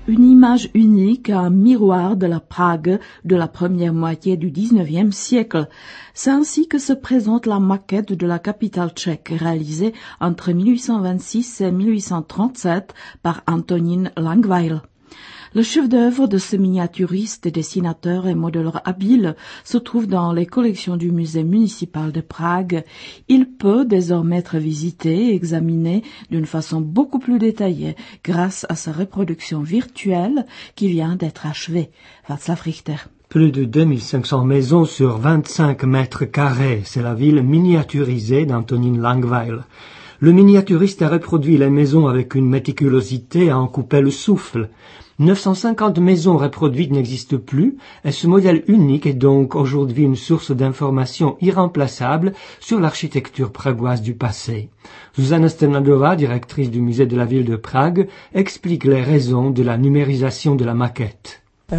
Une image unique, un miroir de la Prague de la première moitié du XIXe siècle. C'est ainsi que se présente la maquette de la capitale tchèque, réalisée entre 1826 et 1837 par Antonín Langweil. Le chef-d'œuvre de ce miniaturiste, dessinateur et modeleur habile se trouve dans les collections du musée municipal de Prague. Il peut désormais être visité et examiné d'une façon beaucoup plus détaillée grâce à sa reproduction virtuelle qui vient d'être achevée. Václav Richter. Plus de 2500 maisons sur 25 mètres carrés, c'est la ville miniaturisée d'Antonín Langweil. Le miniaturiste a reproduit les maisons avec une méticulosité à en couper le souffle. 950 maisons reproduites n'existent plus et ce modèle unique est donc aujourd'hui une source d'information irremplaçable sur l'architecture pragoise du passé. Zuzana Strnadová, directrice du musée de la ville de Prague, explique les raisons de la numérisation de la maquette.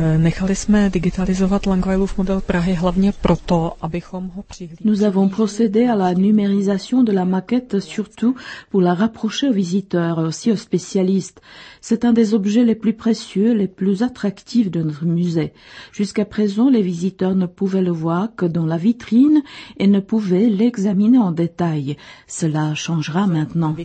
Nous avons procédé à la numérisation de la maquette surtout pour la rapprocher aux visiteurs et aussi aux spécialistes. C'est un des objets les plus précieux, les plus attractifs de notre musée. Jusqu'à présent, les visiteurs ne pouvaient le voir que dans la vitrine et ne pouvaient l'examiner en détail. Cela changera maintenant.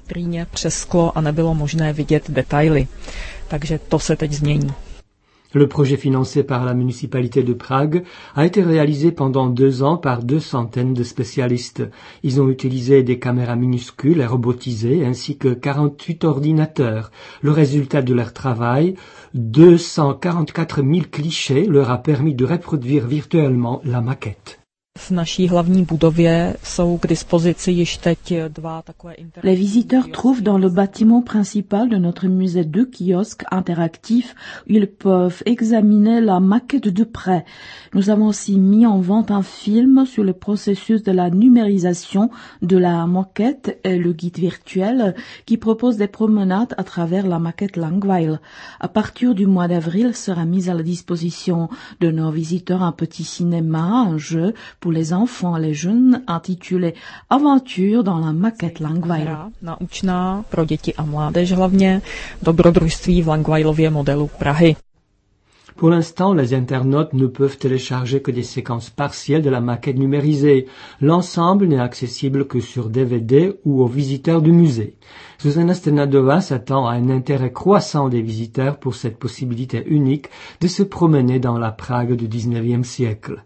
Le projet financé par la municipalité de Prague a été réalisé pendant 2 ans par 200 de spécialistes. Ils ont utilisé des caméras minuscules et robotisées ainsi que 48 ordinateurs. Le résultat de leur travail, 244 000 clichés, leur a permis de reproduire virtuellement la maquette. Les visiteurs trouvent dans le bâtiment principal de notre musée 2 kiosques interactifs où ils peuvent examiner la maquette de près. Nous avons aussi mis en vente un film sur le processus de la numérisation de la maquette et le guide virtuel qui propose des promenades à travers la maquette Langweil. À partir du mois d'avril sera mis à la disposition de nos visiteurs un petit cinéma, un jeu pour les enfants et les jeunes intitulé Aventure dans la maquette Langweil. Naučná pro děti a mládež hlavně, dobrodružství v Langweilově modelu Prahy. Pour l'instant, les internautes ne peuvent télécharger que des séquences partielles de la maquette numérisée. L'ensemble n'est accessible que sur DVD ou aux visiteurs du musée. Zuzana Strnadová s'attend à un intérêt croissant des visiteurs pour cette possibilité unique de se promener dans la Prague du XIXe siècle.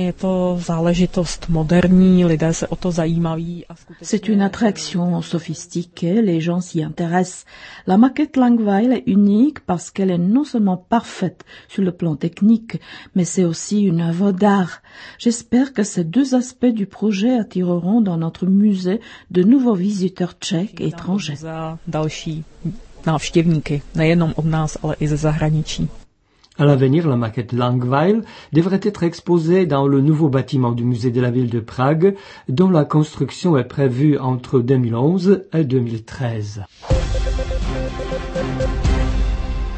C'est une attraction sophistiquée, les gens s'y intéressent. La maquette Langweil est unique parce qu'elle est non seulement parfaite sur le plan technique, mais c'est aussi une œuvre d'art. J'espère que ces 2 aspects du projet attireront dans notre musée de nouveaux visiteurs tchèques et étrangers. À l'avenir, la maquette Langweil devrait être exposée dans le nouveau bâtiment du musée de la ville de Prague, dont la construction est prévue entre 2011 et 2013.